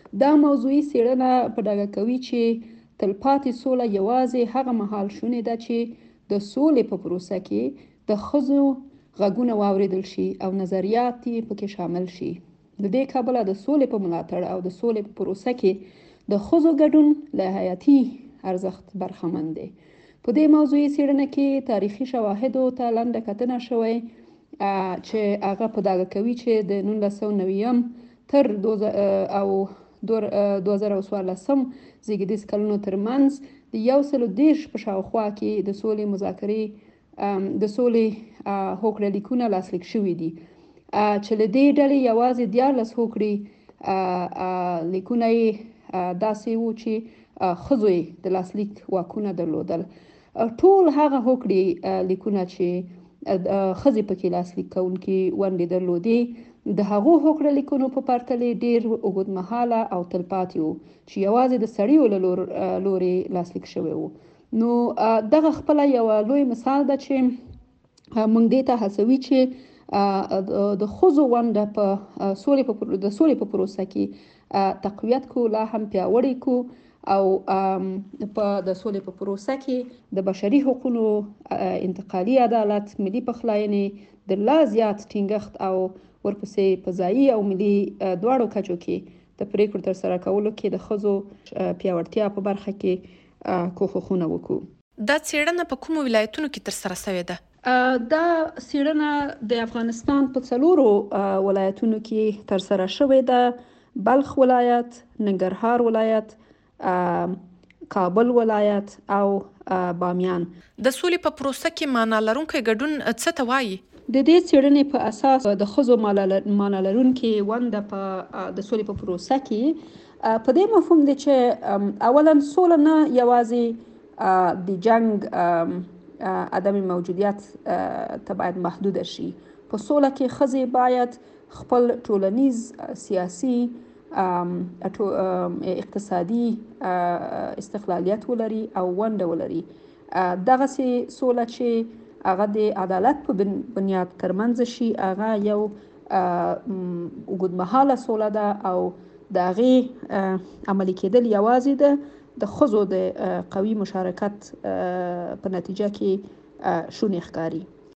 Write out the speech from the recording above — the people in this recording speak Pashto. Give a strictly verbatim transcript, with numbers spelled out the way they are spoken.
دا موضوعي څېړنه په ډاګه کوي چې تلپاتې سوله یوازې هغه مهال شونې ده چې د سولې په پروسه کې د ښځو غږونه واورېدل شي او نظریات یې پکې شامل شي. د دې کبله د سولې په ملاتړ او د سولې په پروسه کې د ښځو ګډون له حیاتي ارزښت برخمن دی. په دې موضوعي څېړنه کې تاریخي شواهدو ته لنډه کتنه شوی چې هغه په ډاګه کوي چې د نولس سوه نوي تر او دوه زره څوارلسم زیږدیز کلونو ترمنځ د یو سلو دېرش په شاوخوا کې د سولې مذاکرې د سولې هوکړه لیکونه لاسلیک شوي دي چې له دې ډلې یوازې دیارلس هوکړې لیکونه یې داسې وو چې ښځو یې د لاسلیک واکونه درلودل. ټول هغه هوکړې لیکونه چې ښځې پکې لاسلیک کوونکي ونډې درلودې د هغو هوکړه لیکونو په پرتله ډېر اوږدمهاله او تلپاتې وو چې یوازې د سړیو له لورې لاسلیک شوی وو. نو دغه خپله یوه لوی مثال ده چې موږ دې ته هڅوي چې د ښځو ونډه په سولې په د سولې په پروسه کې تقویت کو، لا هم پیاوړی کو او په د سولې په پروسه کې د بشري حقوقو، انتقالي عدالت، ملي پخلاینې د لا زیات ټینګښت او ورپسې په ځایي او ملي دواړو کچو کې د پریکړو ترسره کولو کې د ښځو پیاوړتیا په برخه کې کوښښونه وکړو. دا څېړنه په کومو ولایتونو کې ترسره شوې ده؟ دا څېړنه د افغانستان په څلورو ولایتونو کې ترسره شوې ده: بلخ ولایت، ننګرهار ولایت، کابل ولایت او بامیان. د سولې په پروسه کې معنا لرونکی ګډون څه ته وایي؟ د دې څېړنې په اساس د ښځو معنا لرونکې ونډه په د سولې په پروسه کې په دې مفهوم دی چې اولا سوله نه یوازې د جنګ عدم موجودیت ته باید محدوده شي. په سوله کې ښځې باید خپل ټولنیز، سیاسي، اقتصادي استقلالیت ولري او ونډه ولري. دغسې سوله چې هغه د عدالت په بنیاد ترمنځ شي، هغه یو اوږدمهاله سوله ده او د هغې عملي کېدل یوازې ده د ښځو د قوي مشارکت په نتیجه کې شونې ښکاري.